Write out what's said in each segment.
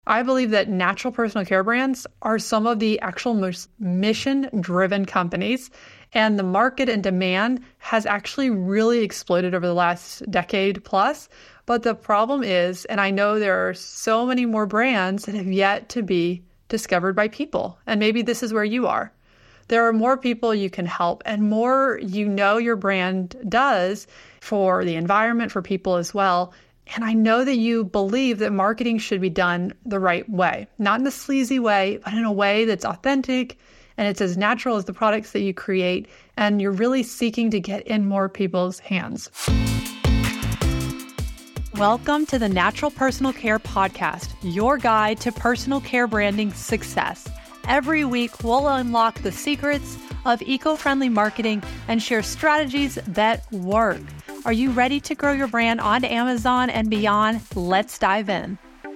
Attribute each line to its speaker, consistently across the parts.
Speaker 1: I believe that natural personal care brands are some of the actual most mission-driven companies, and the market and demand has actually really exploded over the last decade plus. But the problem is, and I know there are so many more brands that have yet to be discovered by people, and maybe this is where you are. There are more people you can help and more your brand does for the environment, for people as well. And I know that you believe that marketing should be done the right way, not in a sleazy way, but in a way that's authentic and it's as natural as the products that you create. And you're really seeking to get in more people's hands. Welcome to the Natural Personal Care Podcast, your guide to personal care branding success. Every week, we'll unlock the secrets of eco-friendly marketing and share strategies that work. Are you ready to grow your brand on Amazon and beyond? Let's dive in.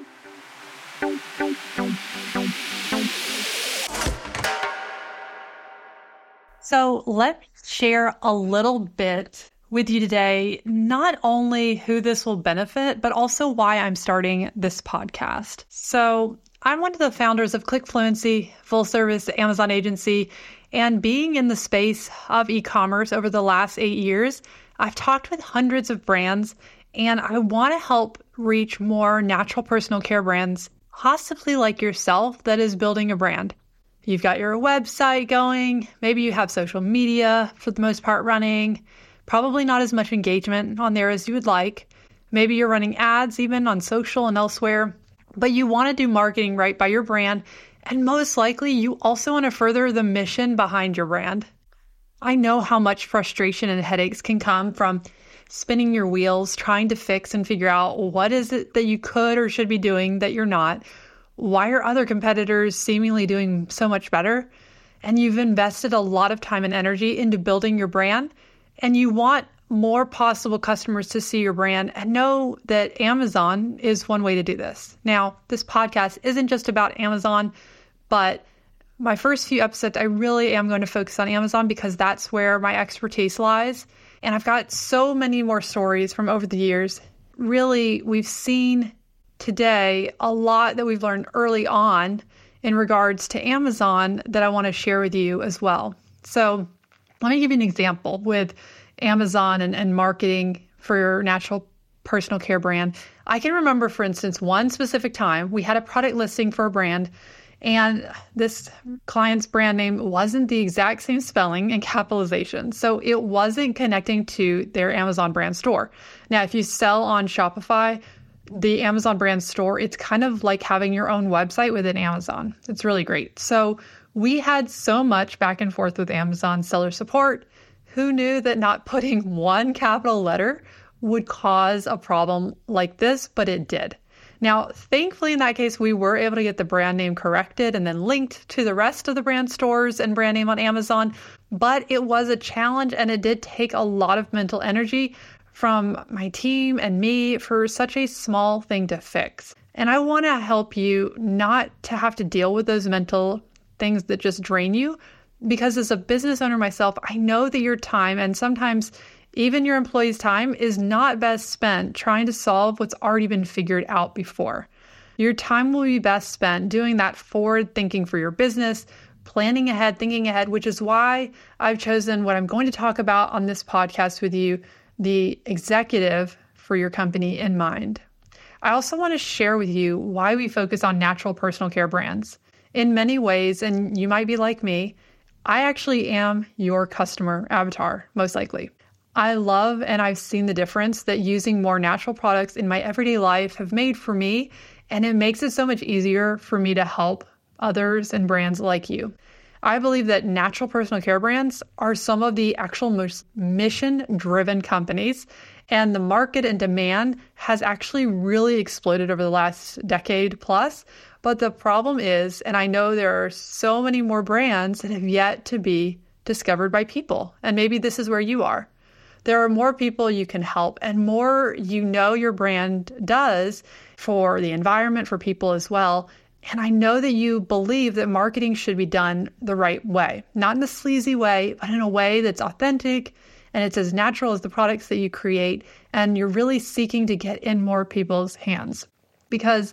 Speaker 1: So let's share a little bit with you today, not only who this will benefit, but also why I'm starting this podcast. So I'm one of the founders of ClickFluency, full-service Amazon agency, and being in the space of e-commerce over the last 8 years, I've talked with hundreds of brands, and I want to help reach more natural personal care brands, possibly like yourself, that is building a brand. You've got your website going, maybe you have social media for the most part running, probably not as much engagement on there as you would like. Maybe you're running ads even on social and elsewhere, but you want to do marketing right by your brand, and most likely you also want to further the mission behind your brand. I know how much frustration and headaches can come from spinning your wheels, trying to fix and figure out what is it that you could or should be doing that you're not. Why are other competitors seemingly doing so much better? And you've invested a lot of time and energy into building your brand, and you want more possible customers to see your brand and know that Amazon is one way to do this. Now, this podcast isn't just about Amazon, but my first few episodes, I really am going to focus on Amazon because that's where my expertise lies. And I've got so many more stories from over the years. Really, we've seen today a lot that we've learned early on in regards to Amazon that I want to share with you as well. So let me give you an example with Amazon and marketing for your natural personal care brand. I can remember, for instance, one specific time we had a product listing for a brand, and this client's brand name wasn't the exact same spelling and capitalization. So it wasn't connecting to their Amazon brand store. Now, if you sell on Shopify, the Amazon brand store, it's kind of like having your own website within Amazon. It's really great. So we had so much back and forth with Amazon seller support. Who knew that not putting one capital letter would cause a problem like this, but it did. Now, thankfully, in that case, we were able to get the brand name corrected and then linked to the rest of the brand stores and brand name on Amazon. But it was a challenge, and it did take a lot of mental energy from my team and me for such a small thing to fix. And I want to help you not to have to deal with those mental things that just drain you, because as a business owner myself, I know that your time, and sometimes even your employees' time, is not best spent trying to solve what's already been figured out before. Your time will be best spent doing that forward thinking for your business, planning ahead, thinking ahead, which is why I've chosen what I'm going to talk about on this podcast with you, the executive for your company in mind. I also want to share with you why we focus on natural personal care brands. In many ways, and you might be like me, I actually am your customer avatar, most likely. I love and I've seen the difference that using more natural products in my everyday life have made for me, and it makes it so much easier for me to help others and brands like you. I believe that natural personal care brands are some of the actual most mission-driven companies, and the market and demand has actually really exploded over the last decade plus. But the problem is, and I know there are so many more brands that have yet to be discovered by people, and maybe this is where you are. There are more people you can help, and more your brand does for the environment, for people as well. And I know that you believe that marketing should be done the right way, not in a sleazy way, but in a way that's authentic and it's as natural as the products that you create. And you're really seeking to get in more people's hands, because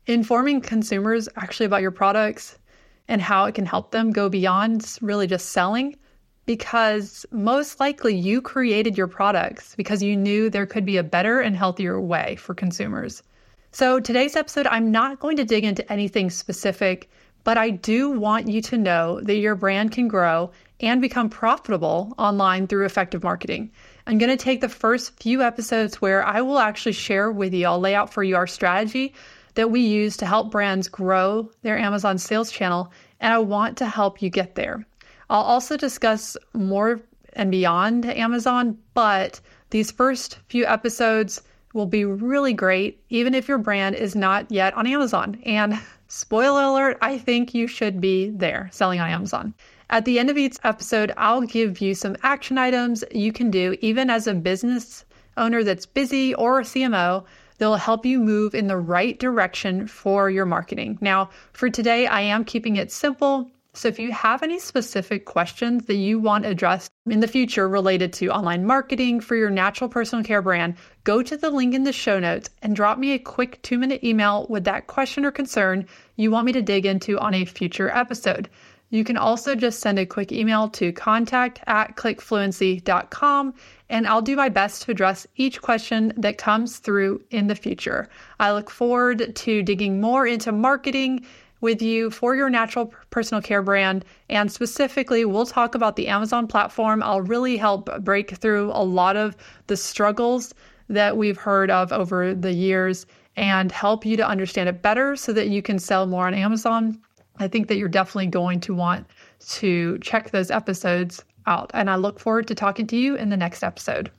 Speaker 1: Informing consumers actually about your products and how it can help them go beyond really just selling, because most likely you created your products because you knew there could be a better and healthier way for consumers. So today's episode, I'm not going to dig into anything specific, but I do want you to know that your brand can grow and become profitable online through effective marketing. I'm going to take the first few episodes where I will actually share with you, I'll lay out for you our strategy that we use to help brands grow their Amazon sales channel, and I want to help you get there. I'll also discuss more and beyond Amazon, but these first few episodes will be really great, even if your brand is not yet on Amazon. And spoiler alert, I think you should be there selling on Amazon. At the end of each episode, I'll give you some action items you can do, even as a business owner that's busy or a CMO, that will help you move in the right direction for your marketing. Now, for today, I am keeping it simple. So if you have any specific questions that you want addressed in the future related to online marketing for your natural personal care brand, go to the link in the show notes and drop me a quick 2-minute email with that question or concern you want me to dig into on a future episode. You can also just send a quick email to contact@clickfluency.com, and I'll do my best to address each question that comes through in the future. I look forward to digging more into marketing with you for your natural personal care brand, and specifically, we'll talk about the Amazon platform. I'll really help break through a lot of the struggles that we've heard of over the years and help you to understand it better so that you can sell more on Amazon. I think that you're definitely going to want to check those episodes out, and I look forward to talking to you in the next episode.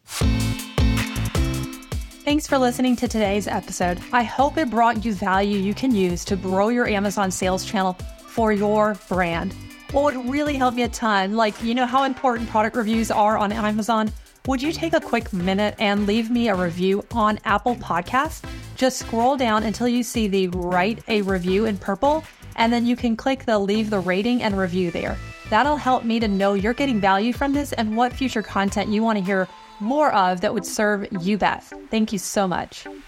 Speaker 1: Thanks for listening to today's episode. I hope it brought you value you can use to grow your Amazon sales channel for your brand. What would really help me a ton, like, you know how important product reviews are on Amazon? Would you take a quick minute and leave me a review on Apple Podcasts? Just scroll down until you see the write a review in purple, and then you can click the leave the rating and review there. That'll help me to know you're getting value from this and what future content you want to hear more of that would serve you best. Thank you so much.